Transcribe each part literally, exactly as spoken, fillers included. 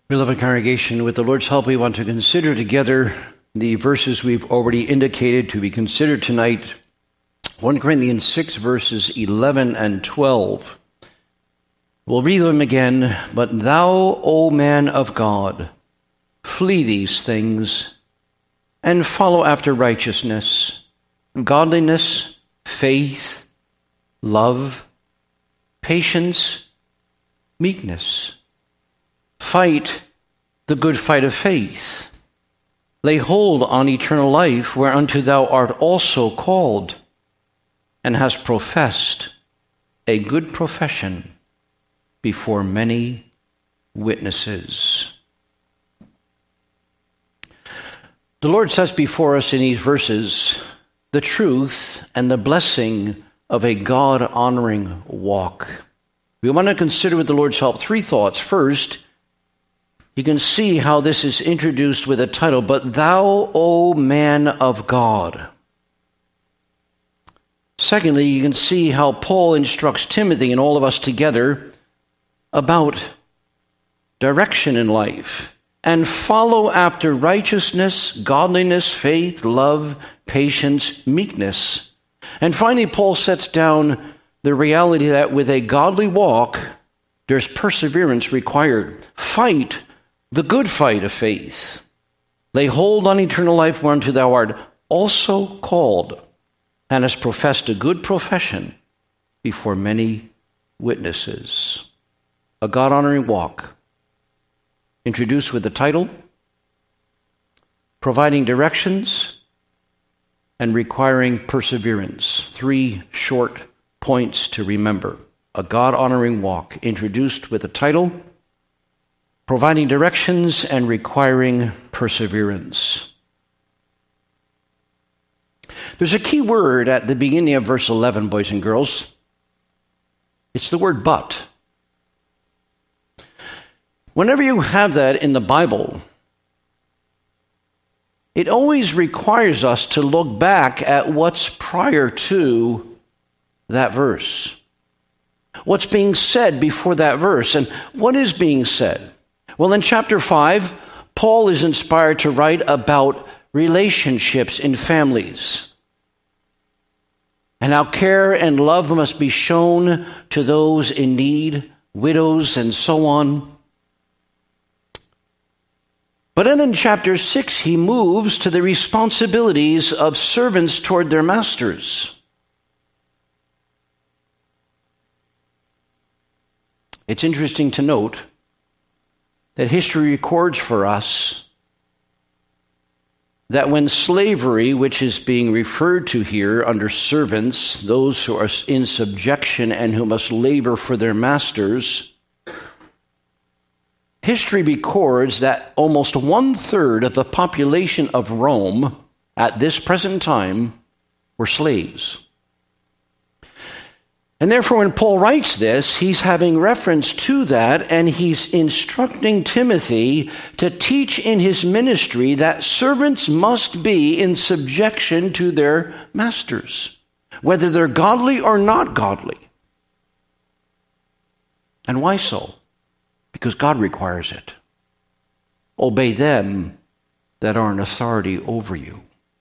Beloved congregation, with the Lord's help, we want to consider together the verses we've already indicated to be considered tonight. First Corinthians six, verses eleven and twelve. We'll read them again. But thou, O man of God, flee these things, and follow after righteousness, godliness, faith, love, patience, meekness. Fight the good fight of faith. Lay hold on eternal life, whereunto thou art also called, and hast professed a good profession before many witnesses. The Lord sets before us in these verses the truth and the blessing of a God-honoring walk. We want to consider with the Lord's help three thoughts. First, you can see how this is introduced with a title, But Thou, O Man of God. Secondly, you can see how Paul instructs Timothy and all of us together about direction in life. And follow after righteousness, godliness, faith, love, patience, meekness. And finally, Paul sets down the reality that with a godly walk, there's perseverance required. Fight the good fight of faith. Lay hold on eternal life, whereunto thou art also called, and hast professed a good profession before many witnesses. A God-honoring walk, introduced with the title, providing directions, and requiring perseverance. Three short points to remember. A God-honoring walk, introduced with the title, providing directions, and requiring perseverance. There's a key word at the beginning of verse eleven, boys and girls. It's the word but. Whenever you have that in the Bible, it always requires us to look back at what's prior to that verse. What's being said before that verse, and what is being said? Well, in chapter five, Paul is inspired to write about relationships in families and how care and love must be shown to those in need, widows, and so on. But then in chapter six, he moves to the responsibilities of servants toward their masters. It's interesting to note that history records for us that when slavery, which is being referred to here under servants, those who are in subjection and who must labor for their masters, history records that almost one-third of the population of Rome at this present time were slaves. And therefore, when Paul writes this, he's having reference to that, and he's instructing Timothy to teach in his ministry that servants must be in subjection to their masters, whether they're godly or not godly. And why so? Because God requires it. Obey them that are in authority over you.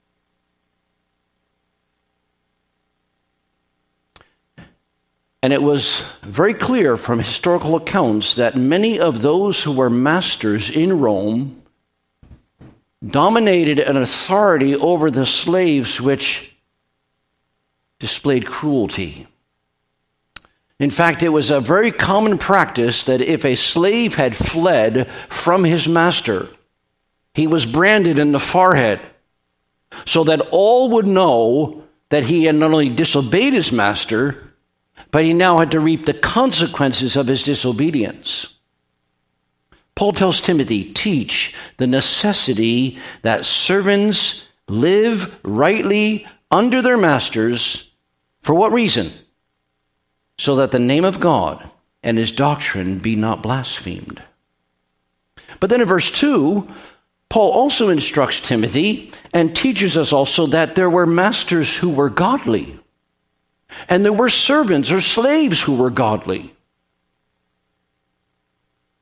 And it was very clear from historical accounts that many of those who were masters in Rome dominated an authority over the slaves which displayed cruelty. In fact, it was a very common practice that if a slave had fled from his master, he was branded in the forehead so that all would know that he had not only disobeyed his master, but he now had to reap the consequences of his disobedience. Paul tells Timothy, teach the necessity that servants live rightly under their masters. For what reason? So that the name of God and his doctrine be not blasphemed. But then in verse two, Paul also instructs Timothy and teaches us also that there were masters who were godly. And there were servants or slaves who were godly.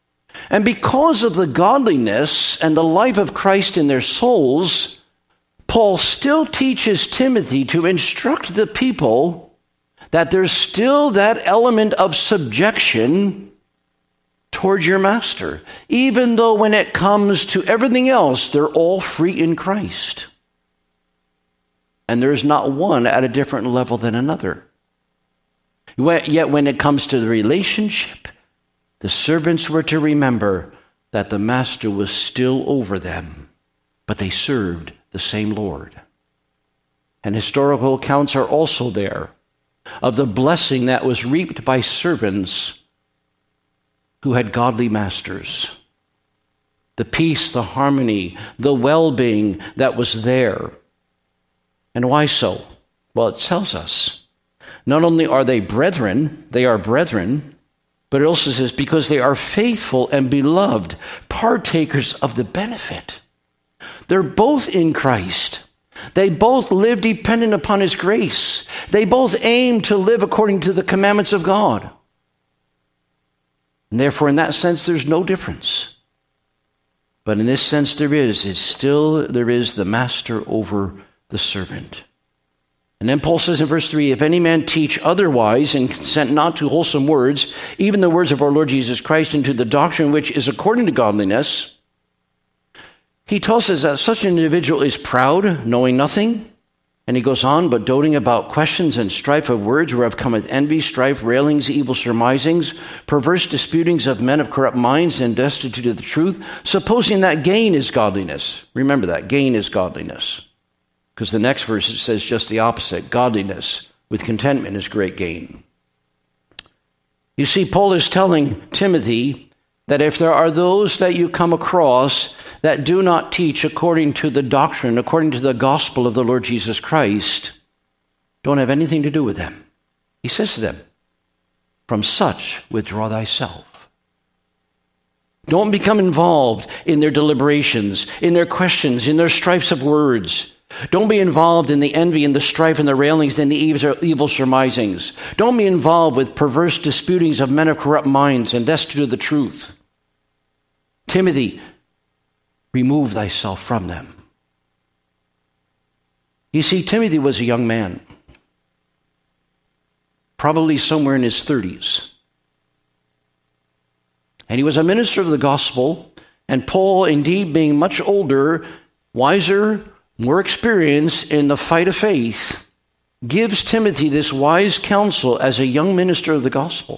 And because of the godliness and the life of Christ in their souls, Paul still teaches Timothy to instruct the people that there's still that element of subjection towards your master, even though when it comes to everything else, they're all free in Christ. And there's not one at a different level than another. Yet when it comes to the relationship, the servants were to remember that the master was still over them, but they served the same Lord. And historical accounts are also there of the blessing that was reaped by servants who had godly masters. The peace, the harmony, the well-being that was there. And why so? Well, it tells us, not only are they brethren, they are brethren, but it also says because they are faithful and beloved, partakers of the benefit. They're both in Christ. They both live dependent upon his grace. They both aim to live according to the commandments of God. And therefore, in that sense, there's no difference. But in this sense, there is. It's still, there is the master over the servant. And then Paul says in verse three, if any man teach otherwise and consent not to wholesome words, even the words of our Lord Jesus Christ, into the doctrine which is according to godliness, he tells us that such an individual is proud, knowing nothing. And he goes on, but doting about questions and strife of words, whereof cometh envy, strife, railings, evil surmisings, perverse disputings of men of corrupt minds, and destitute of the truth, supposing that gain is godliness. Remember that, gain is godliness. Because the next verse it says just the opposite. Godliness with contentment is great gain. You see, Paul is telling Timothy that if there are those that you come across that do not teach according to the doctrine, according to the gospel of the Lord Jesus Christ, don't have anything to do with them. He says to them, from such withdraw thyself. Don't become involved in their deliberations, in their questions, in their strifes of words. Don't be involved in the envy and the strife and the railings and the evil surmisings. Don't be involved with perverse disputings of men of corrupt minds and destitute of the truth. Timothy, remove thyself from them. You see, Timothy was a young man, probably somewhere in his thirties. And he was a minister of the gospel, and Paul, indeed, being much older, wiser, more experienced in the fight of faith, gives Timothy this wise counsel as a young minister of the gospel.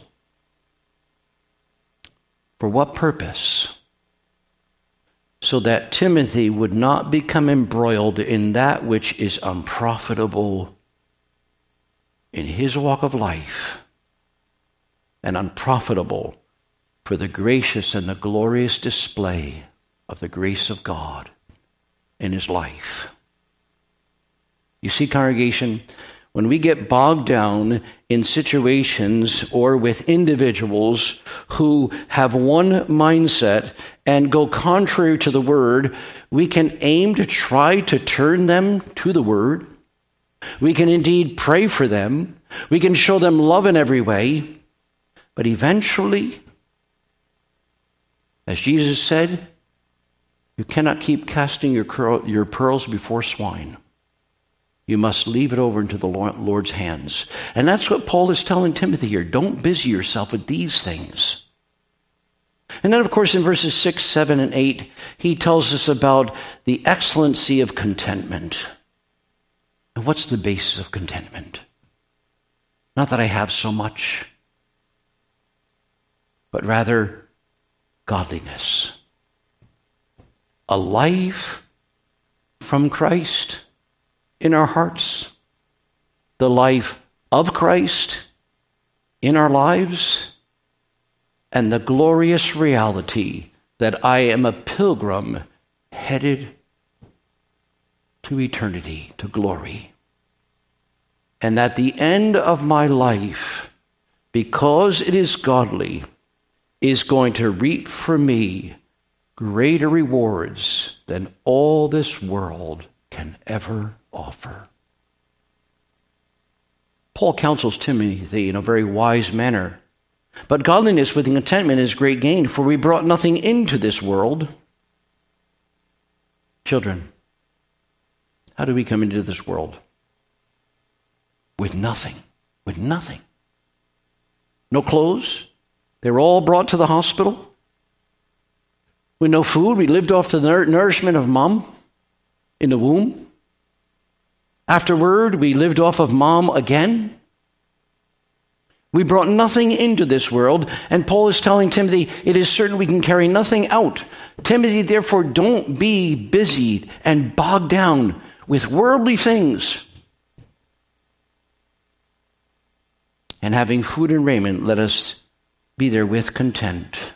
For what purpose? So that Timothy would not become embroiled in that which is unprofitable in his walk of life and unprofitable for the gracious and the glorious display of the grace of God in his life. You see, congregation, when we get bogged down in situations or with individuals who have one mindset and go contrary to the word, we can aim to try to turn them to the word. We can indeed pray for them. We can show them love in every way. But eventually, as Jesus said, you cannot keep casting your, curl, your pearls before swine. You must leave it over into the Lord's hands. And that's what Paul is telling Timothy here. Don't busy yourself with these things. And then, of course, in verses six, seven, and eight, he tells us about the excellency of contentment. And what's the basis of contentment? Not that I have so much, but rather godliness. A life from Christ in our hearts, the life of Christ in our lives, and the glorious reality that I am a pilgrim headed to eternity, to glory. And at the end of my life, because it is godly, is going to reap for me greater rewards than all this world can ever offer. Paul counsels Timothy in a very wise manner But godliness with contentment is great gain, for we brought nothing into this world. Children, how do we come into this world? With nothing. With nothing. No clothes. They were all brought to the hospital. With no food. We lived off the nourishment of mom in the womb. Afterward, we lived off of mom again. We brought nothing into this world, and Paul is telling Timothy, it is certain we can carry nothing out. Timothy, therefore, don't be busied and bogged down with worldly things. And having food and raiment, let us be therewith content.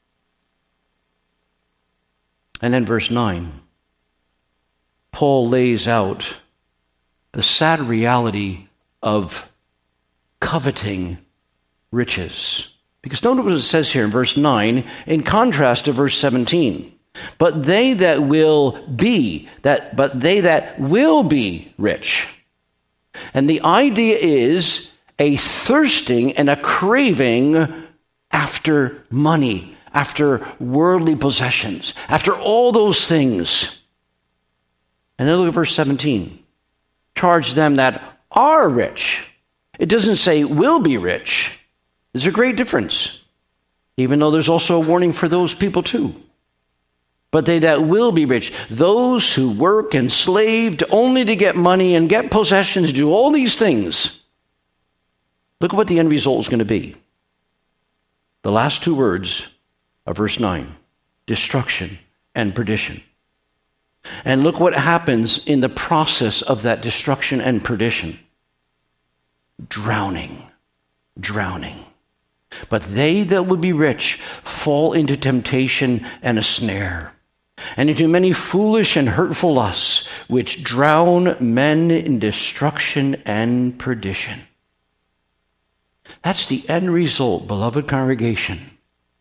And then verse nine, Paul lays out the sad reality of coveting riches. Because notice what it says here in verse nine, in contrast to verse seventeen. But they that will be, that but they that will be rich. And the idea is a thirsting and a craving after money, after worldly possessions, after all those things. And then look at verse seventeen. Charge them that are rich. It doesn't say will be rich. There's a great difference, even though there's also a warning for those people too. But they that will be rich, those who work and slaved only to get money and get possessions, do all these things. Look at what the end result is going to be. The last two words of verse nine, destruction and perdition. And look what happens in the process of that destruction and perdition. Drowning, drowning. But they that would be rich fall into temptation and a snare, and into many foolish and hurtful lusts, which drown men in destruction and perdition. That's the end result, beloved congregation,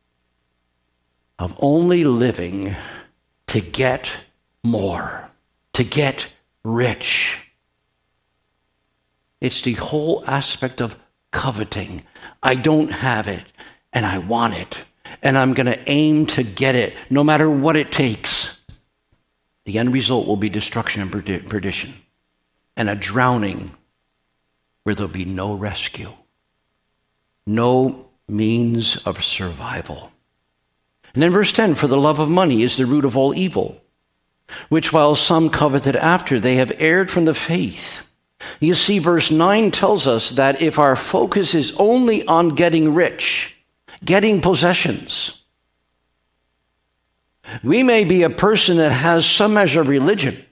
of only living to get more, to get rich. It's the whole aspect of coveting. I don't have it, and I want it, and I'm going to aim to get it, no matter what it takes. The end result will be destruction and perdition, and a drowning where there'll be no rescue, no means of survival. And then verse ten, for the love of money is the root of all evil, which while some coveted after, they have erred from the faith. You see, verse nine tells us that if our focus is only on getting rich, getting possessions, we may be a person that has some measure of religion,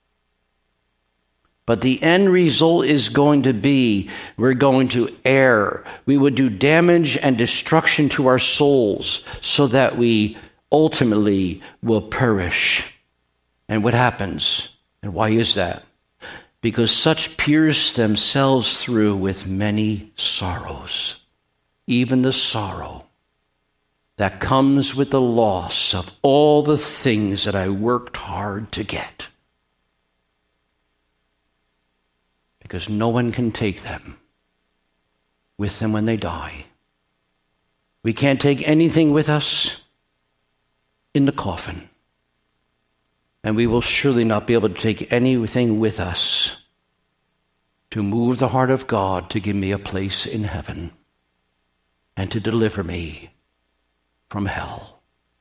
but the end result is going to be we're going to err. We would do damage and destruction to our souls so that we ultimately will perish. And what happens? And why is that? Because such pierce themselves through with many sorrows, even the sorrow that comes with the loss of all the things that I worked hard to get. Because no one can take them with them when they die. We can't take anything with us in the coffin. And we will surely not be able to take anything with us to move the heart of God to give me a place in heaven and to deliver me from hell.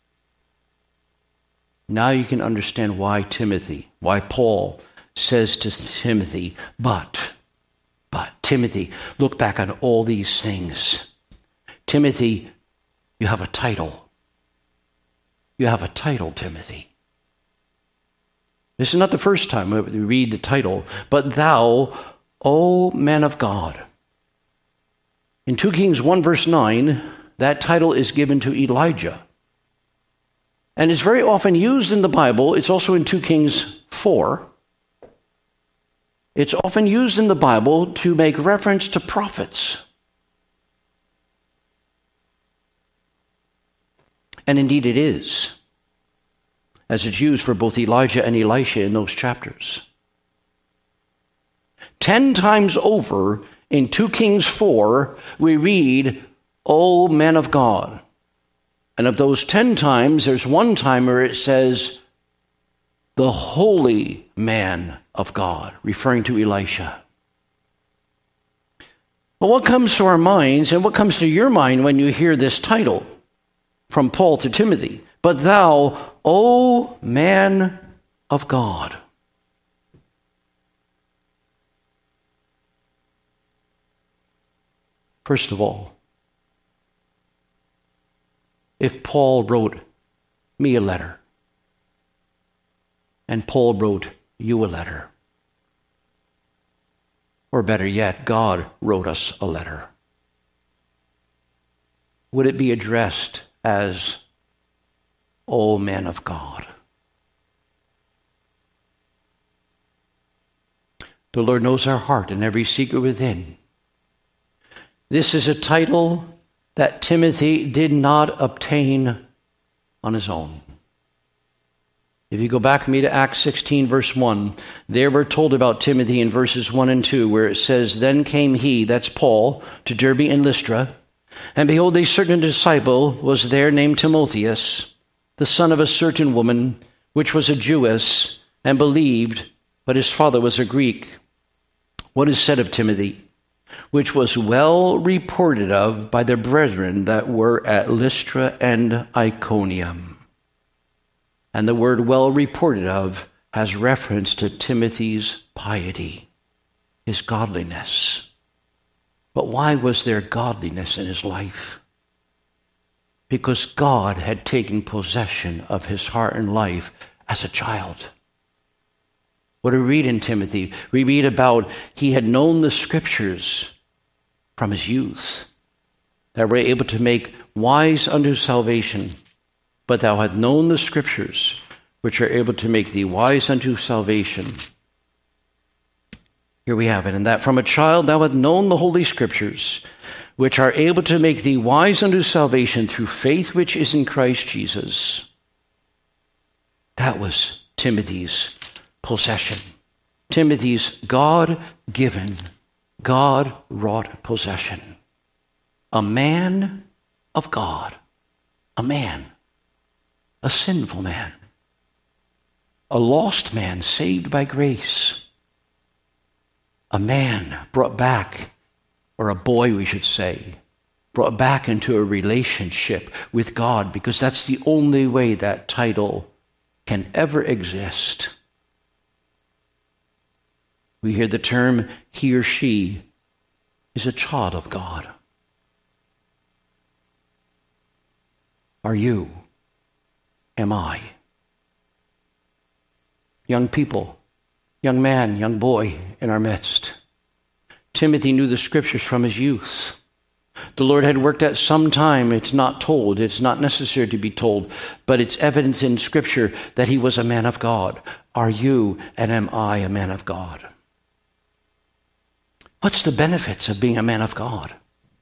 Now you can understand why Timothy, why Paul says to Timothy, but, but, Timothy, look back on all these things. Timothy, you have a title. You have a title, Timothy. This is not the first time we read the title, but thou, O man of God. In two Kings one verse nine, that title is given to Elijah. And it's very often used in the Bible. It's also in two Kings four. It's often used in the Bible to make reference to prophets. And indeed it is, as it's used for both Elijah and Elisha in those chapters. Ten times over in two Kings four, we read O man of God. And of those ten times, there's one time where it says, the holy man of God, referring to Elisha. But what comes to our minds and what comes to your mind when you hear this title from Paul to Timothy? But thou, O man of God. First of all, if Paul wrote me a letter, and Paul wrote you a letter, or better yet, God wrote us a letter, would it be addressed as, O man of God? The Lord knows our heart and every secret within. This is a title that Timothy did not obtain on his own. If you go back with me to Acts sixteen, verse one, there we're told about Timothy in verses one and two, where it says, Then came he, that's Paul, to Derbe and Lystra, and behold, a certain disciple was there named Timotheus, the son of a certain woman, which was a Jewess, and believed, but his father was a Greek. What is said of Timothy? Which was well reported of by the brethren that were at Lystra and Iconium. And the word well reported of has reference to Timothy's piety, his godliness. But why was there godliness in his life? Because God had taken possession of his heart and life as a child. What do we read in Timothy? We read about he had known the scriptures from his youth, that were able to make wise unto salvation. But thou hast known the scriptures, which are able to make thee wise unto salvation. Here we have it. And that from a child thou hast known the holy scriptures, which are able to make thee wise unto salvation through faith which is in Christ Jesus. That was Timothy's possession. Timothy's God-given, God-wrought possession. A man of God. A man. A sinful man. A lost man saved by grace. A man brought back, or a boy we should say, brought back into a relationship with God, because that's the only way that title can ever exist. We hear the term he or she is a child of God. Are you? Am I? Young people, young man, young boy in our midst. Timothy knew the scriptures from his youth. The Lord had worked at some time. It's not told. It's not necessary to be told. But it's evidence in Scripture that he was a man of God. Are you and am I a man of God? What's the benefits of being a man of God?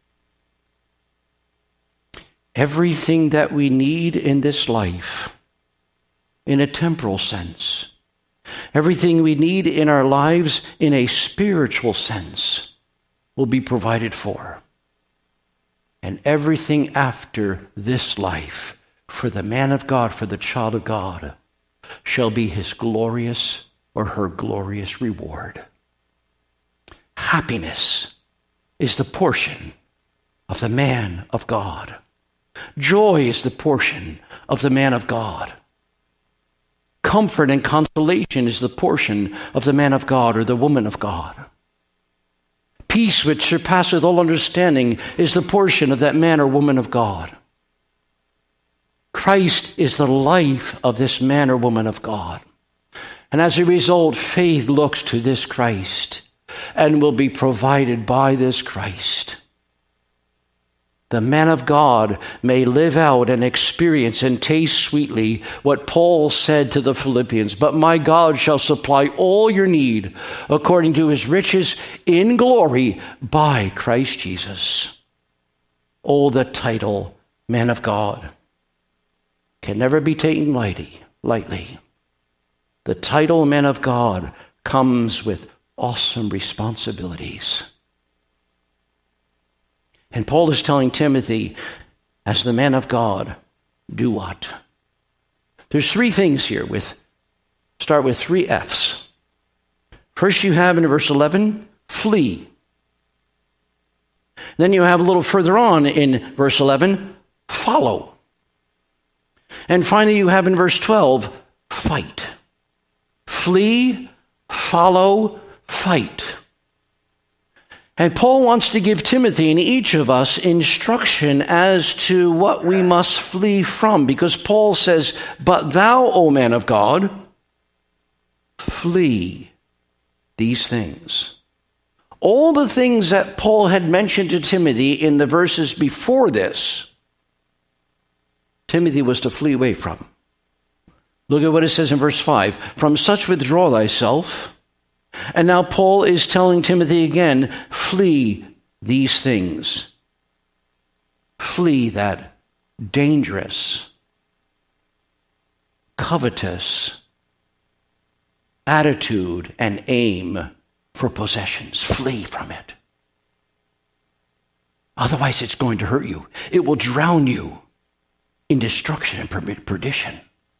Everything that we need in this life, in a temporal sense, everything we need in our lives in a spiritual sense, will be provided for. And everything after this life, for the man of God, for the child of God, shall be his glorious or her glorious reward. Happiness is the portion of the man of God. Joy is the portion of the man of God. Comfort and consolation is the portion of the man of God or the woman of God. Peace which surpasseth all understanding is the portion of that man or woman of God. Christ is the life of this man or woman of God. And as a result, faith looks to this Christ and will be provided by this Christ. The man of God may live out and experience and taste sweetly what Paul said to the Philippians, but my God shall supply all your need according to his riches in glory by Christ Jesus. Oh, the title, man of God, can never be taken lightly. lightly. The title, man of God, comes with awesome responsibilities. And Paul is telling Timothy, as the man of God, do what? There's three things here. With start with three F's. First you have in verse eleven, flee. Then you have a little further on in verse eleven, follow. And finally you have in verse twelve, fight. Flee, follow, fight. And Paul wants to give Timothy and each of us instruction as to what we must flee from. Because Paul says, but thou, O man of God, flee these things. All the things that Paul had mentioned to Timothy in the verses before this, Timothy was to flee away from. Look at what it says in verse five. From such withdraw thyself. And now Paul is telling Timothy again, flee these things. Flee that dangerous, covetous attitude and aim for possessions. Flee from it. Otherwise it's going to hurt you. It will drown you in destruction and perdition.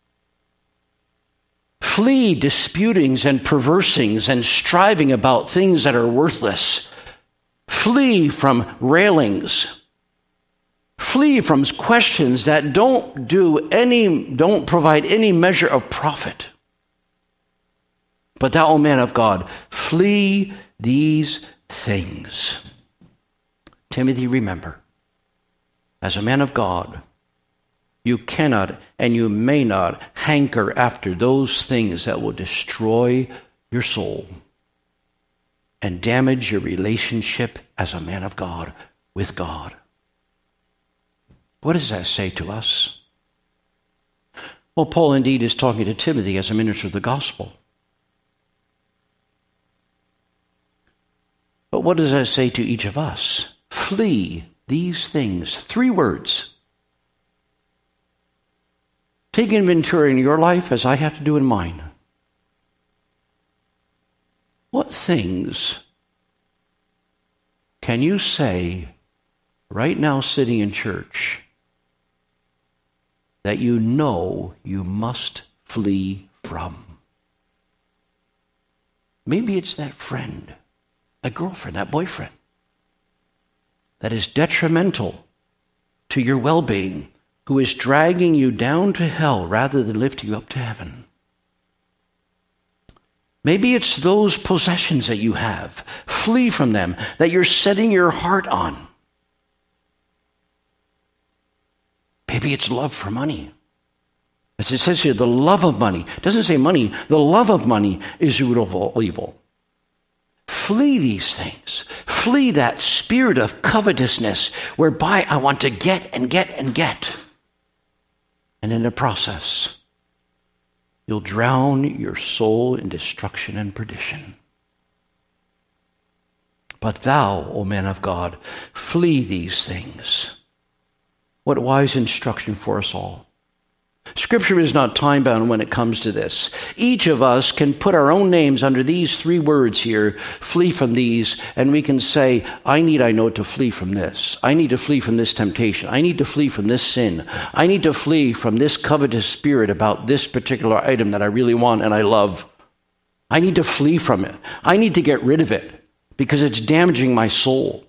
Flee disputings and perversing's and striving about things that are worthless. Flee from railings. Flee from questions that don't do any, don't provide any measure of profit. But thou, O man of God, flee these things. Timothy, remember, as a man of God, you cannot and you may not hanker after those things that will destroy your soul and damage your relationship as a man of God with God. What does that say to us? Well, Paul indeed is talking to Timothy as a minister of the gospel. But what does that say to each of us? Flee these things. Three words. Take inventory in your life as I have to do in mine. What things can you say right now sitting in church that you know you must flee from? Maybe it's that friend, that girlfriend, that boyfriend that is detrimental to your well-being, who is dragging you down to hell rather than lifting you up to heaven. Maybe it's those possessions that you have. Flee from them, that you're setting your heart on. Maybe it's love for money. As it says here, the love of money. It doesn't say money. The love of money is the root of all evil. Flee these things. Flee that spirit of covetousness whereby I want to get and get and get. And in the process, you'll drown your soul in destruction and perdition. But thou, O man of God, flee these things. What wise instruction for us all. Scripture is not time-bound when it comes to this. Each of us can put our own names under these three words here, flee from these, and we can say, I need, I know, to flee from this. I need to flee from this temptation. I need to flee from this sin. I need to flee from this covetous spirit about this particular item that I really want and I love. I need to flee from it. I need to get rid of it because it's damaging my soul.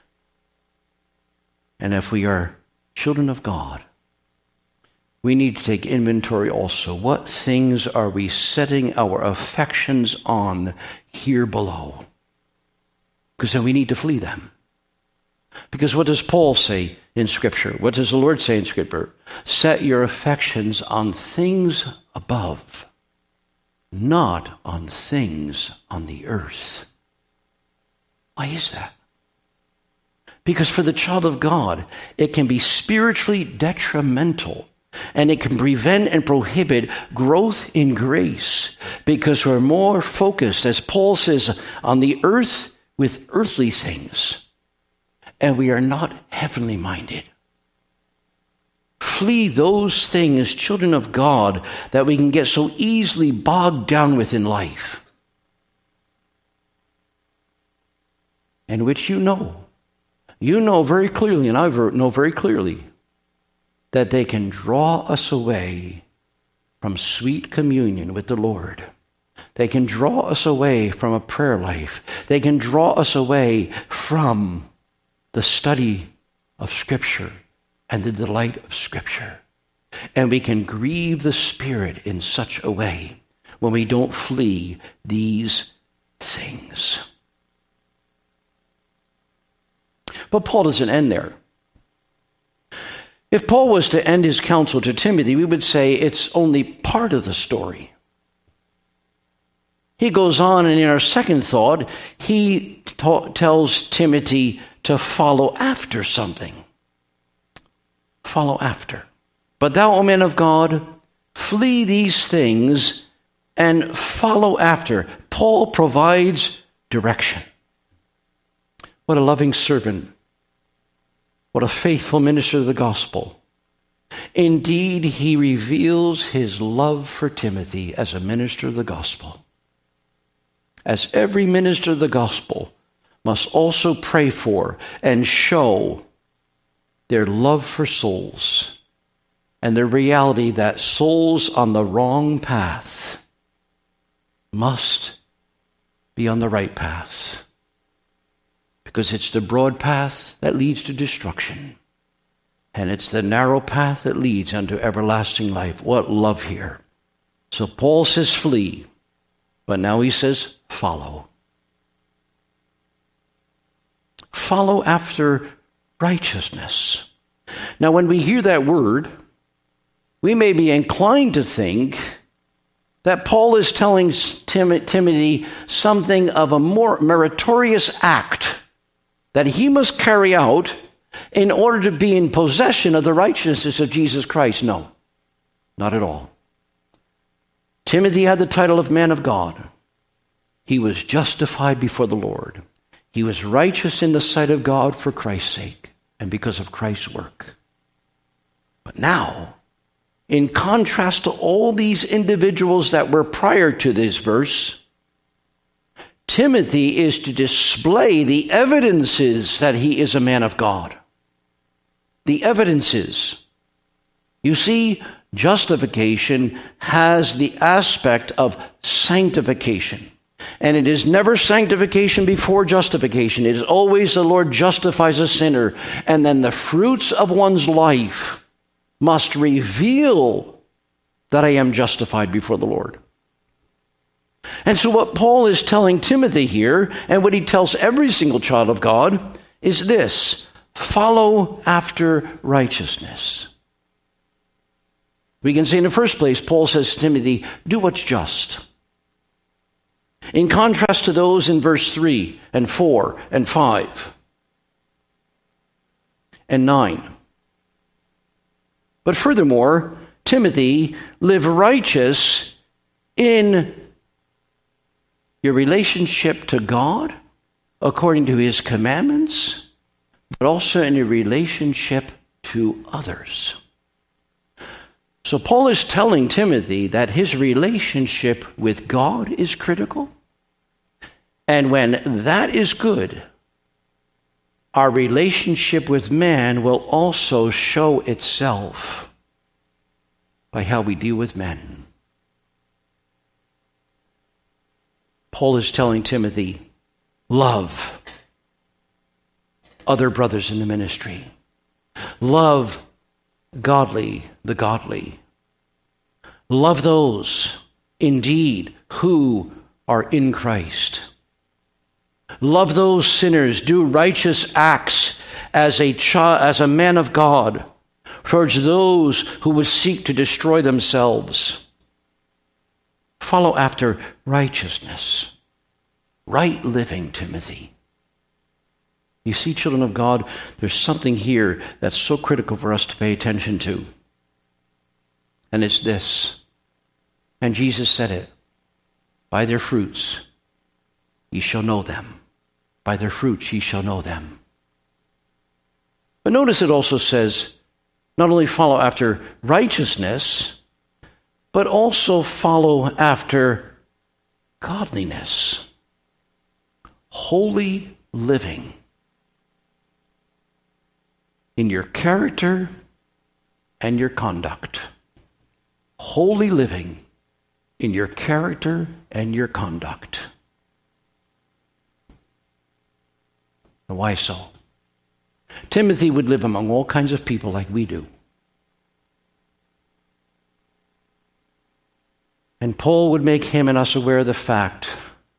And if we are children of God, we need to take inventory also. What things are we setting our affections on here below? Because then we need to flee them. Because what does Paul say in Scripture? What does the Lord say in Scripture? Set your affections on things above, not on things on the earth. Why is that? Because for the child of God, it can be spiritually detrimental. And it can prevent and prohibit growth in grace because we're more focused, as Paul says, on the earth with earthly things. And we are not heavenly minded. Flee those things, children of God, that we can get so easily bogged down with in life. And which you know you know very clearly, and I know very clearly, that they can draw us away from sweet communion with the Lord. They can draw us away from a prayer life. They can draw us away from the study of Scripture and the delight of Scripture. And we can grieve the Spirit in such a way when we don't flee these things. But Paul doesn't end there. If Paul was to end his counsel to Timothy, we would say it's only part of the story. He goes on, and in our second thought, he ta- tells Timothy to follow after something. Follow after. But thou, O man of God, flee these things and follow after. Paul provides direction. What a loving servant. What a faithful minister of the gospel. Indeed, he reveals his love for Timothy as a minister of the gospel. As every minister of the gospel must also pray for and show their love for souls and the reality that souls on the wrong path must be on the right path. Because it's the broad path that leads to destruction. And it's the narrow path that leads unto everlasting life. What love here. So Paul says flee, but now he says follow. Follow after righteousness. Now when we hear that word, we may be inclined to think that Paul is telling Tim- Timothy something of a more meritorious act that he must carry out in order to be in possession of the righteousness of Jesus Christ. No, not at all. Timothy had the title of man of God. He was justified before the Lord. He was righteous in the sight of God for Christ's sake and because of Christ's work. But now, in contrast to all these individuals that were prior to this verse, Timothy is to display the evidences that he is a man of God. The evidences. You see, justification has the aspect of sanctification. And it is never sanctification before justification. It is always the Lord justifies a sinner. And then the fruits of one's life must reveal that I am justified before the Lord. And so what Paul is telling Timothy here, and what he tells every single child of God, is this: follow after righteousness. We can say in the first place, Paul says to Timothy, do what's just. In contrast to those in verse three and four and five and nine. But furthermore, Timothy, live righteous in your relationship to God, according to his commandments, but also in your relationship to others. So Paul is telling Timothy that his relationship with God is critical. And when that is good, our relationship with man will also show itself by how we deal with men. Paul is telling Timothy, love other brothers in the ministry. Love godly, the godly. Love those, indeed, who are in Christ. Love those sinners. Do righteous acts as a child, as a man of God towards those who would seek to destroy themselves. Follow after righteousness, right living, Timothy. You see, children of God, there's something here that's so critical for us to pay attention to. And it's this. And Jesus said it. By their fruits ye shall know them. By their fruits ye shall know them. But notice it also says, not only follow after righteousness, but also follow after godliness. Holy living. in your character and your conduct. Holy living in your character and your conduct. And why so? Timothy would live among all kinds of people like we do. And Paul would make him and us aware of the fact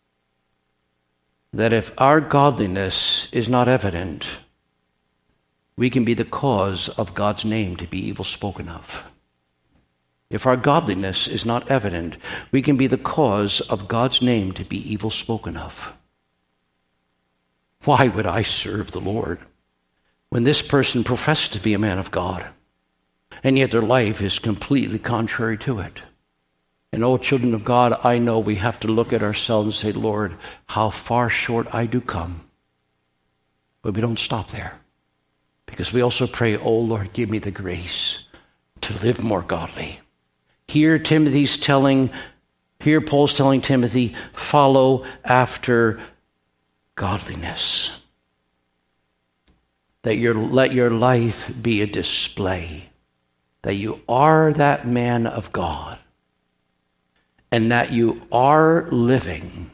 that if our godliness is not evident, we can be the cause of God's name to be evil spoken of. If our godliness is not evident, we can be the cause of God's name to be evil spoken of. Why would I serve the Lord when this person professed to be a man of God, and yet their life is completely contrary to it? And oh, children of God, I know we have to look at ourselves and say, Lord, how far short I do come. But we don't stop there. Because we also pray, oh Lord, give me the grace to live more godly. Here Timothy's telling, here Paul's telling Timothy, follow after godliness. That your, let your life be a display. That you are that man of God. And that you are living,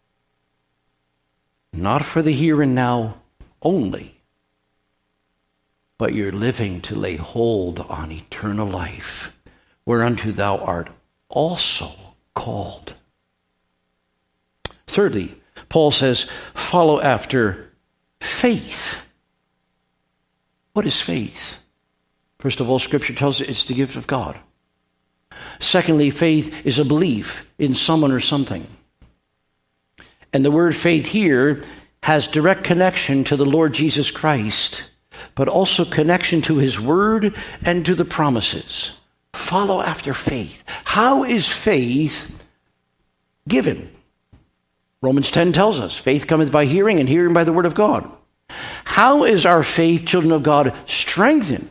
not for the here and now only, but you're living to lay hold on eternal life, whereunto thou art also called. Thirdly, Paul says, follow after faith. What is faith? First of all, Scripture tells us it's the gift of God. Secondly, faith is a belief in someone or something. And the word faith here has direct connection to the Lord Jesus Christ, but also connection to his word and to the promises. Follow after faith. How is faith given? Romans ten tells us, faith cometh by hearing, and hearing by the word of God. How is our faith, children of God, strengthened?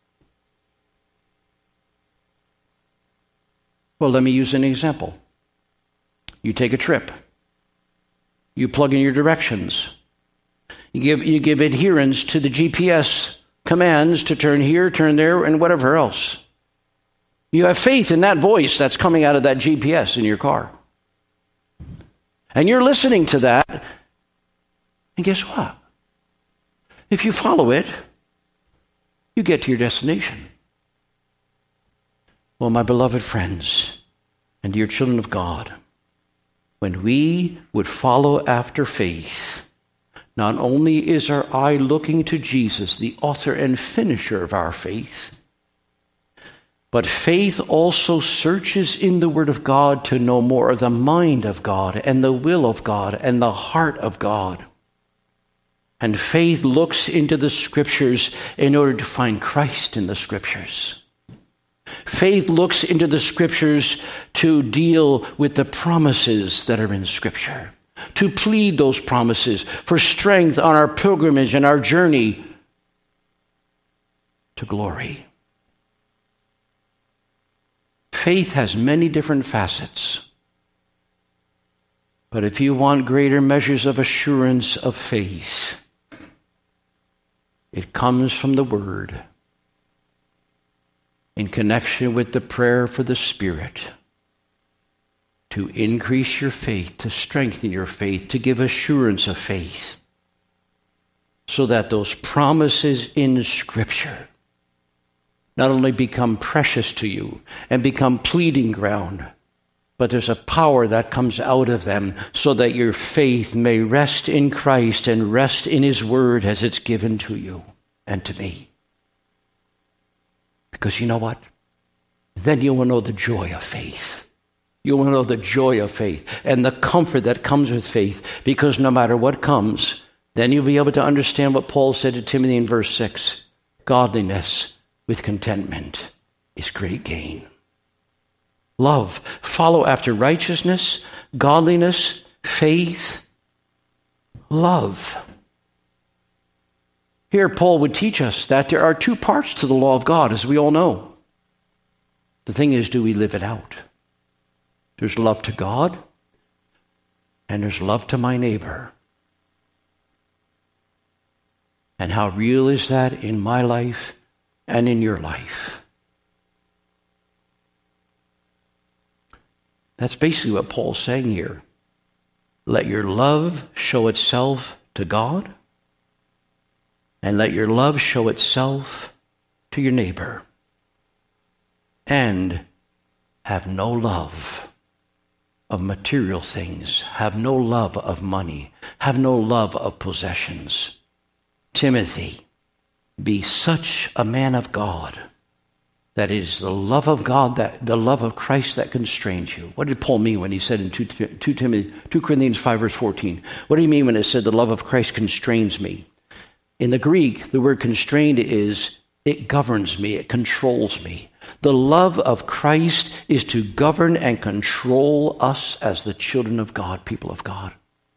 Well, let me use an example. You take a trip. You plug in your directions. You give, you give adherence to the G P S commands to turn here, turn there, and whatever else. You have faith in that voice that's coming out of that G P S in your car. And you're listening to that. And guess what? If you follow it, you get to your destination. Well, my beloved friends and dear children of God, when we would follow after faith, not only is our eye looking to Jesus, the author and finisher of our faith, but faith also searches in the Word of God to know more of the mind of God and the will of God and the heart of God. And faith looks into the Scriptures in order to find Christ in the Scriptures. Faith looks into the Scriptures to deal with the promises that are in Scripture, to plead those promises for strength on our pilgrimage and our journey to glory. Faith has many different facets. But if you want greater measures of assurance of faith, it comes from the Word in connection with the prayer for the Spirit to increase your faith, to strengthen your faith, to give assurance of faith, so that those promises in Scripture not only become precious to you and become pleading ground, but there's a power that comes out of them so that your faith may rest in Christ and rest in His Word as it's given to you and to me. Because you know what? Then you will know the joy of faith. You will know the joy of faith and the comfort that comes with faith, because no matter what comes, then you'll be able to understand what Paul said to Timothy in verse six. Godliness with contentment is great gain. Love, follow after righteousness, godliness, faith, love. Here Paul would teach us that there are two parts to the law of God, as we all know. The thing is, do we live it out? There's love to God, and there's love to my neighbor. And how real is that in my life and in your life? That's basically what Paul's saying here. Let your love show itself to God, and let your love show itself to your neighbor. And have no love of material things. Have no love of money. Have no love of possessions. Timothy, be such a man of God that it is the love of God, that the love of Christ that constrains you. What did Paul mean when he said in two Corinthians five, verse fourteen? What do you mean when it said the love of Christ constrains me? In the Greek, the word constrained is it governs me, it controls me. The love of Christ is to govern and control us as the children of God, people of God.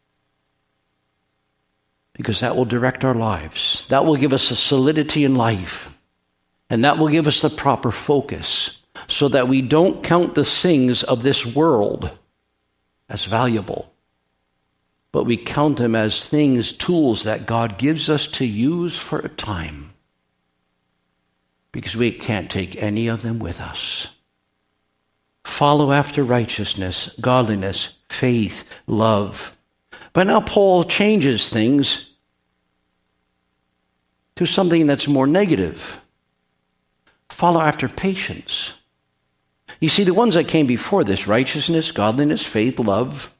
Because that will direct our lives. That will give us a solidity in life. And that will give us the proper focus so that we don't count the things of this world as valuable, but we count them as things, tools that God gives us to use for a time, because we can't take any of them with us. Follow after righteousness, godliness, faith, love. But now Paul changes things to something that's more negative. Follow after patience. You see, the ones that came before this, righteousness, godliness, faith, love,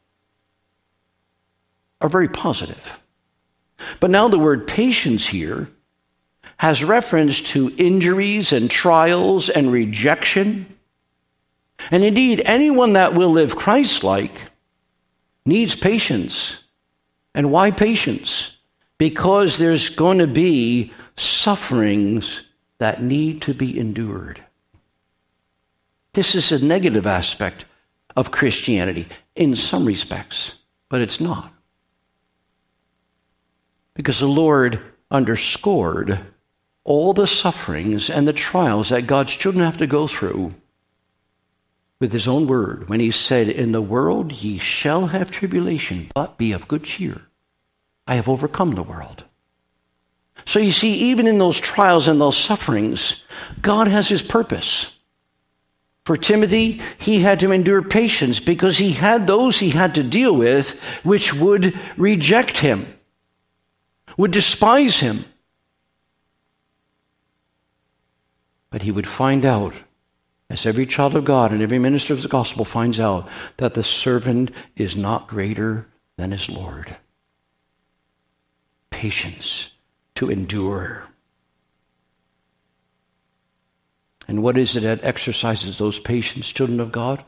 are very positive. But now the word patience here has reference to injuries and trials and rejection. And indeed, anyone that will live Christ-like needs patience. And why patience? Because there's going to be sufferings that need to be endured. This is a negative aspect of Christianity in some respects, but it's not. Because the Lord underscored all the sufferings and the trials that God's children have to go through with his own word when he said, in the world ye shall have tribulation, but be of good cheer. I have overcome the world. So you see, even in those trials and those sufferings, God has his purpose. For Timothy, he had to endure patience because he had those he had to deal with which would reject him, would despise him. But he would find out, as every child of God and every minister of the gospel finds out, that the servant is not greater than his Lord. Patience to endure. And what is it that exercises those patience, children of God?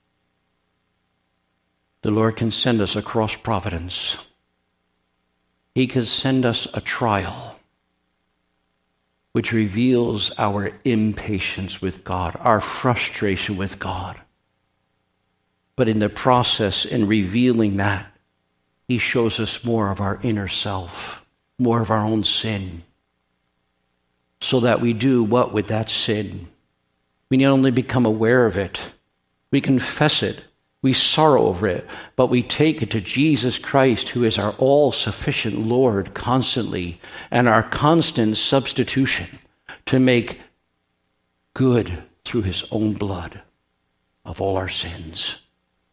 The Lord can send us a cross providence. He can send us a trial which reveals our impatience with God, our frustration with God. But in the process, in revealing that, he shows us more of our inner self, more of our own sin, so that we do what with that sin? We not only become aware of it, we confess it, we sorrow over it, but we take it to Jesus Christ, who is our all-sufficient Lord constantly, and our constant substitution to make good through his own blood of all our sins.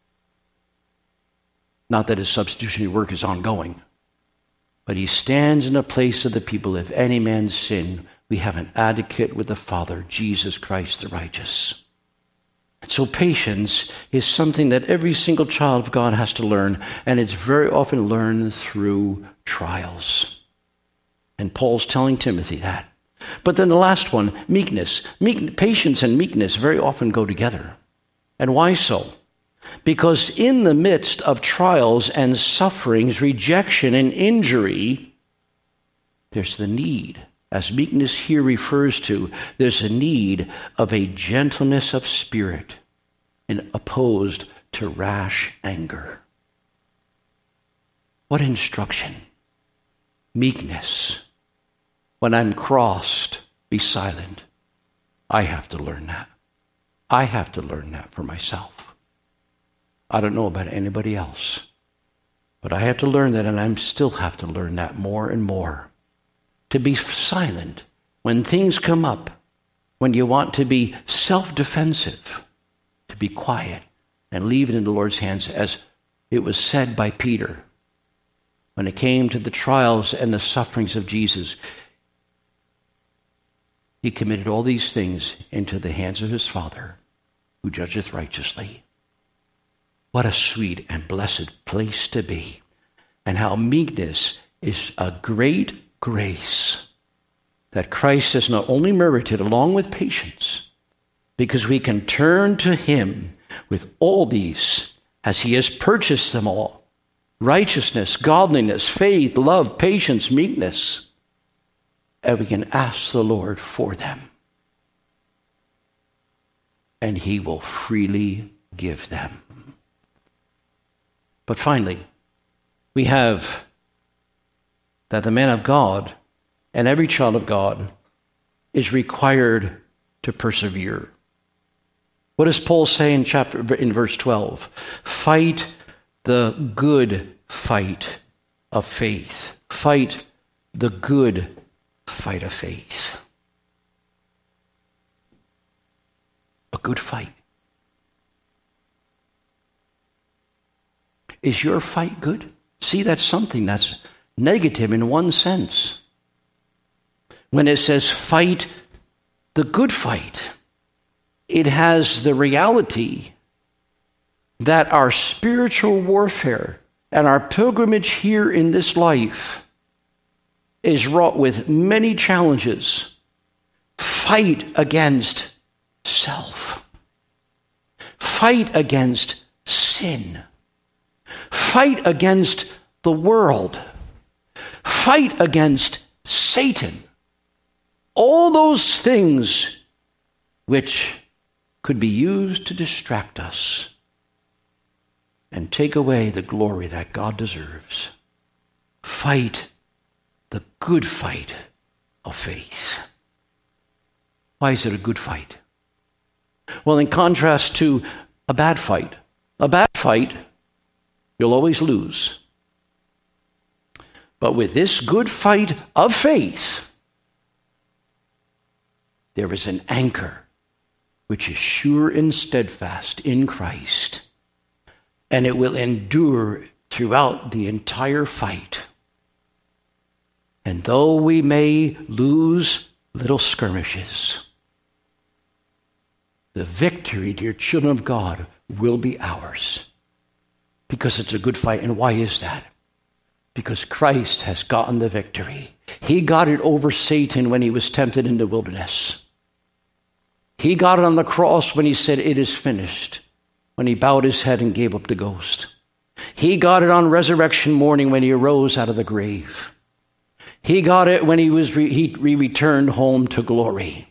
Not that his substitutionary work is ongoing, but he stands in the place of the people. If any man sin, we have an advocate with the Father, Jesus Christ the righteous. And so patience is something that every single child of God has to learn, and it's very often learned through trials. And Paul's telling Timothy that. But then the last one, meekness. Meek, patience and meekness very often go together. And why so? Because in the midst of trials and sufferings, rejection and injury, there's the need, as meekness here refers to, there's a need of a gentleness of spirit and opposed to rash anger. What instruction? Meekness. When I'm crossed, be silent. I have to learn that. I have to learn that for myself. I don't know about anybody else, but I have to learn that, and I still have to learn that more and more. to be silent when things come up, when you want to be self-defensive, to be quiet and leave it in the Lord's hands, as it was said by Peter when it came to the trials and the sufferings of Jesus. He committed all these things into the hands of his Father, who judgeth righteously. What a sweet and blessed place to be, and how meekness is a great grace that Christ has not only merited along with patience, because we can turn to him with all these as he has purchased them all: righteousness, godliness, faith, love, patience, meekness. And we can ask the Lord for them, and he will freely give them. But finally, we have that the man of God and every child of God is required to persevere. What does Paul say in chapter in verse twelve? Fight the good fight of faith. Fight the good fight of faith. A good fight. Is your fight good? See, that's something that's negative in one sense. When it says fight the good fight, it has the reality that our spiritual warfare and our pilgrimage here in this life is wrought with many challenges. Fight against self. Fight against sin. Fight against the world. Fight against Satan. All those things which could be used to distract us and take away the glory that God deserves. Fight the good fight of faith. Why is it a good fight? Well, in contrast to a bad fight, a bad fight, you'll always lose. But with this good fight of faith, there is an anchor which is sure and steadfast in Christ, and it will endure throughout the entire fight. And though we may lose little skirmishes, the victory, dear children of God, will be ours, because it's a good fight. And why is that? Because Christ has gotten the victory. He got it over Satan when he was tempted in the wilderness. He got it on the cross when he said, "It is finished," when he bowed his head and gave up the ghost. He got it on resurrection morning when he arose out of the grave. He got it when he was re- he re- returned home to glory.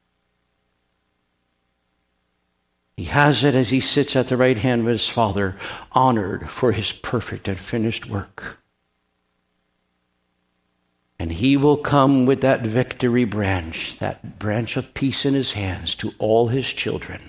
He has it as he sits at the right hand of his Father, honored for his perfect and finished work. And he will come with that victory branch, that branch of peace in his hands, to all his children,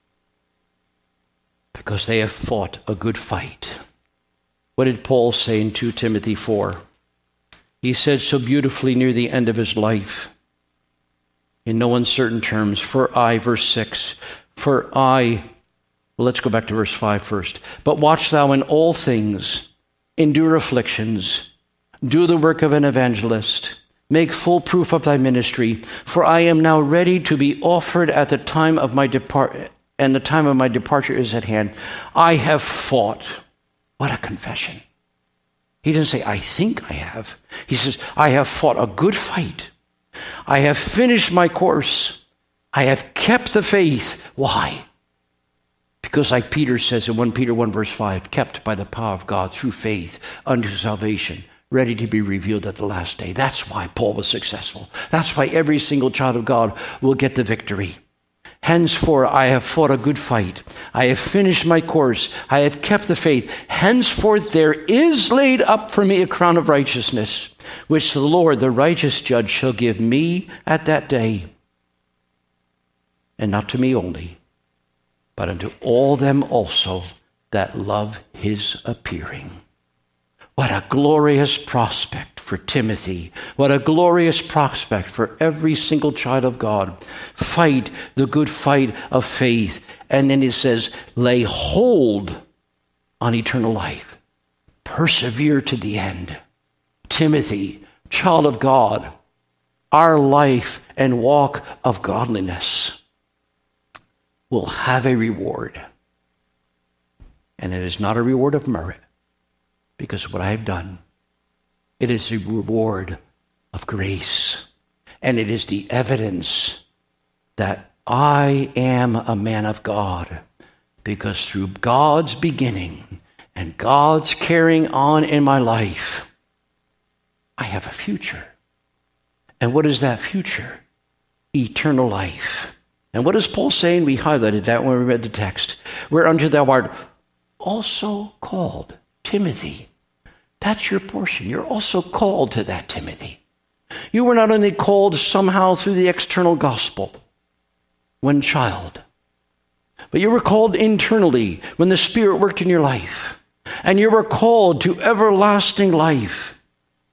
because they have fought a good fight. What did Paul say in Second Timothy four? He said so beautifully near the end of his life, in no uncertain terms, for I, verse six, for I, well, let's go back to verse five first. But watch thou in all things, endure afflictions, do the work of an evangelist, make full proof of thy ministry, for I am now ready to be offered at the time of my depart, and the time of my departure is at hand. I have fought. What a confession. He doesn't say, I think I have. He says, I have fought a good fight. I have finished my course. I have kept the faith. Why? Because like Peter says in First Peter one verse five, kept by the power of God through faith unto salvation, ready to be revealed at the last day. That's why Paul was successful. That's why every single child of God will get the victory. Henceforth, I have fought a good fight. I have finished my course. I have kept the faith. Henceforth, there is laid up for me a crown of righteousness, which the Lord, the righteous judge, shall give me at that day. And not to me only, but unto all them also that love his appearing. What a glorious prospect for Timothy. What a glorious prospect for every single child of God. Fight the good fight of faith. And then it says, lay hold on eternal life. Persevere to the end. Timothy, child of God, our life and walk of godliness will have a reward. And it is not a reward of merit, because of what I have done. It is a reward of grace. And it is the evidence that I am a man of God, because through God's beginning and God's carrying on in my life, I have a future. And what is that future? Eternal life. And what is Paul saying? We highlighted that when we read the text. Whereunto thou art also called, Timothy. That's your portion. You're also called to that, Timothy. You were not only called somehow through the external gospel when child, but you were called internally when the Spirit worked in your life. And you were called to everlasting life.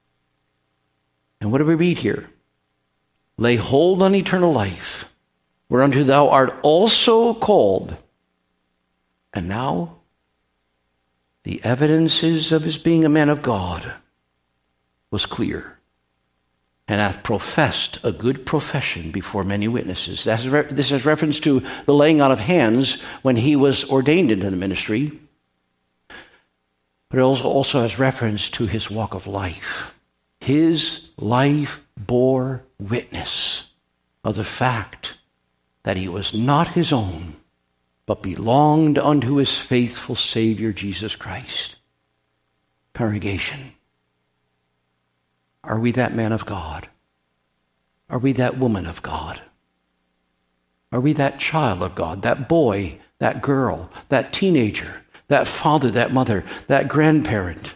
And what do we read here? Lay hold on eternal life, whereunto thou art also called. And now, the evidences of his being a man of God was clear, and hath professed a good profession before many witnesses. This is reference to the laying on of hands when he was ordained into the ministry, but it also has reference to his walk of life. His life bore witness of the fact that he was not his own, but belonged unto his faithful Savior, Jesus Christ. Congregation, are we that man of God? Are we that woman of God? Are we that child of God, that boy, that girl, that teenager, that father, that mother, that grandparent?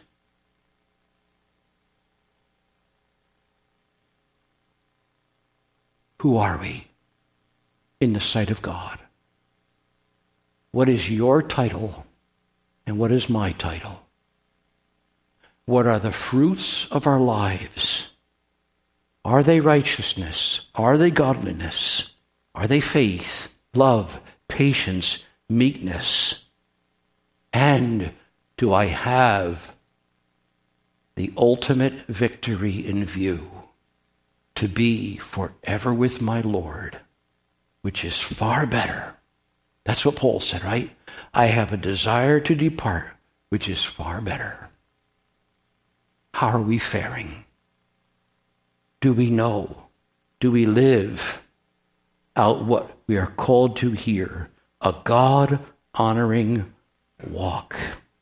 Who are we in the sight of God? What is your title and what is my title? What are the fruits of our lives? Are they righteousness? Are they godliness? Are they faith, love, patience, meekness? And do I have the ultimate victory in view? To be forever with my Lord, which is far better. That's what Paul said, right? I have a desire to depart, which is far better. How are we faring? Do we know? Do we live out what we are called to here? A God-honoring walk.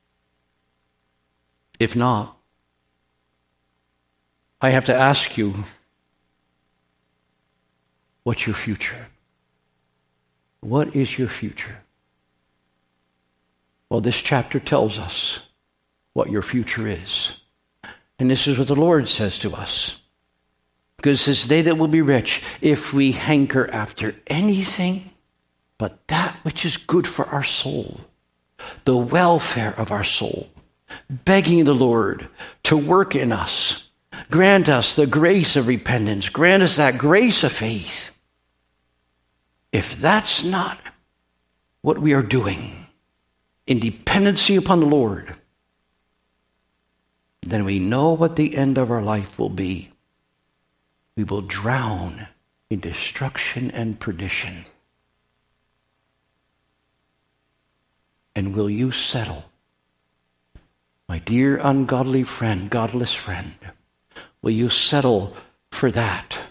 If not, I have to ask you, what's your future? What is your future? Well, this chapter tells us what your future is. And this is what the Lord says to us. Because it says, they that will be rich, if we hanker after anything but that which is good for our soul, the welfare of our soul, begging the Lord to work in us, grant us the grace of repentance, grant us that grace of faith. If that's not what we are doing in dependency upon the Lord, then we know what the end of our life will be. We will drown in destruction and perdition. And will you settle, my dear ungodly friend, godless friend, will you settle for that?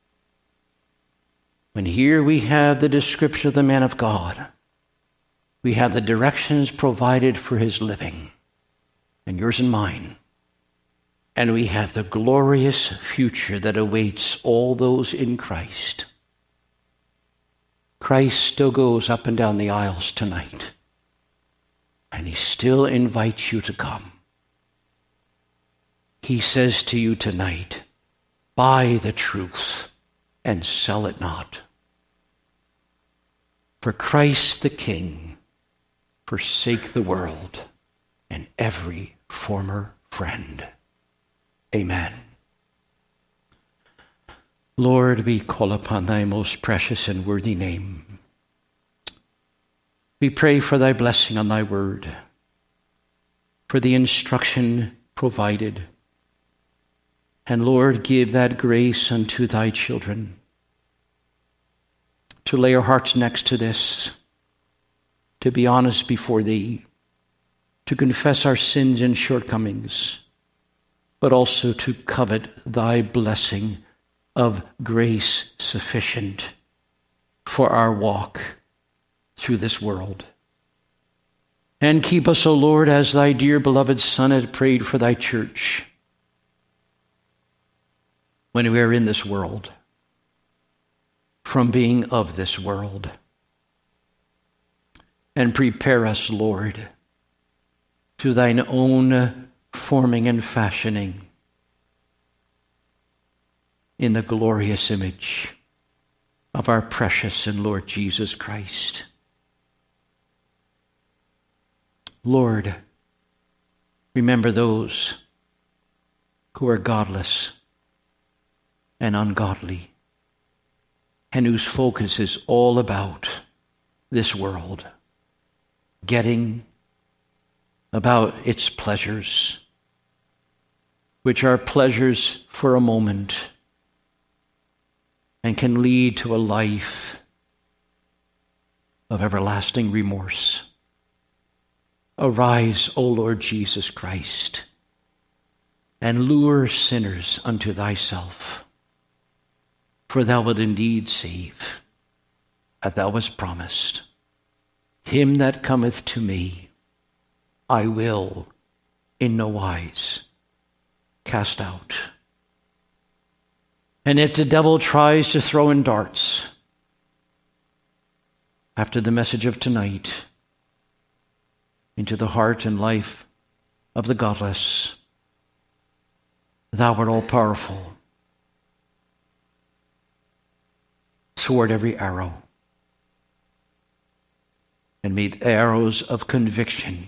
When here we have the description of the man of God, we have the directions provided for his living, and yours and mine, and we have the glorious future that awaits all those in Christ. Christ still goes up and down the aisles tonight, and he still invites you to come. He says to you tonight, buy the truth and sell it not. For Christ the King, forsake the world and every former friend. Amen. Lord, we call upon thy most precious and worthy name. We pray for thy blessing on thy word, for the instruction provided. And Lord, give that grace unto thy children to lay our hearts next to this, to be honest before thee, to confess our sins and shortcomings, but also to covet thy blessing of grace sufficient for our walk through this world. And keep us, O Lord, as thy dear beloved Son had prayed for thy church when we are in this world, from being of this world. And prepare us, Lord, through thine own forming and fashioning in the glorious image of our precious and Lord Jesus Christ. Lord, remember those who are godless and ungodly, and whose focus is all about this world, getting about its pleasures, which are pleasures for a moment and can lead to a life of everlasting remorse. Arise, O Lord Jesus Christ, and lure sinners unto thyself, for thou wilt indeed save, as thou hast promised. Him that cometh to me, I will in no wise cast out. And if the devil tries to throw in darts after the message of tonight into the heart and life of the godless, thou art all-powerful. Thwart every arrow, and meet arrows of conviction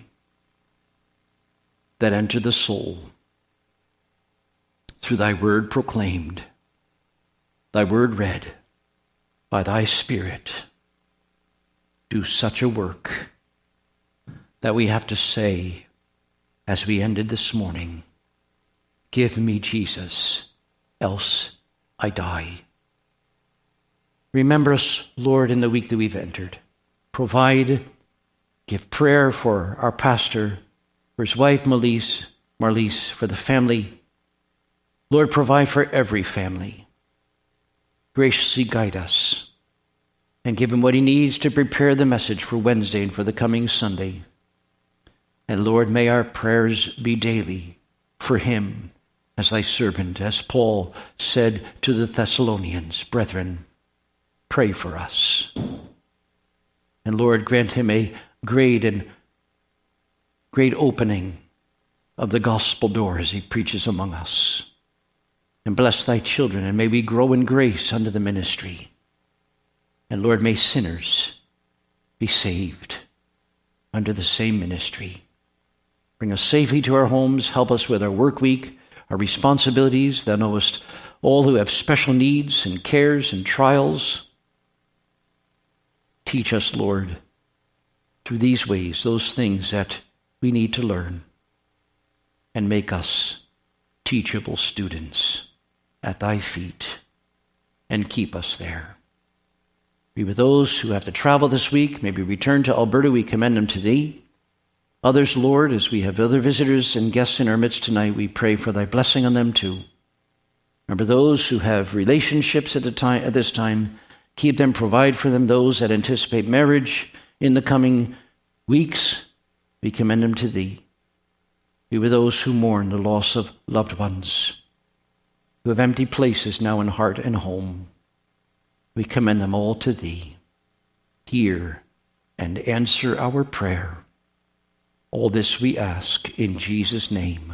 that enter the soul through thy word proclaimed, thy word read by thy Spirit. Do such a work that we have to say, as we ended this morning, give me Jesus, else I die. Remember us, Lord, in the week that we've entered. Provide, give prayer for our pastor, for his wife, Marlise, Marlise, for the family. Lord, provide for every family. Graciously guide us and give him what he needs to prepare the message for Wednesday and for the coming Sunday. And Lord, may our prayers be daily for him as thy servant, as Paul said to the Thessalonians, brethren, pray for us. And Lord, grant him a great and great opening of the gospel door as he preaches among us. And bless thy children, and may we grow in grace under the ministry. And Lord, may sinners be saved under the same ministry. Bring us safely to our homes. Help us with our work week, our responsibilities. Thou knowest all who have special needs and cares and trials. Teach us, Lord, through these ways, those things that we need to learn, and make us teachable students at thy feet, and keep us there. Be with those who have to travel this week, maybe return to Alberta. We commend them to thee. Others, Lord, as we have other visitors and guests in our midst tonight, we pray for thy blessing on them too. Remember those who have relationships at, the time, at this time. Keep them, provide for them. Those that anticipate marriage in the coming weeks, we commend them to thee. Be with those who mourn the loss of loved ones, who have empty places now in heart and home. We commend them all to thee. Hear and answer our prayer. All this we ask in Jesus' name.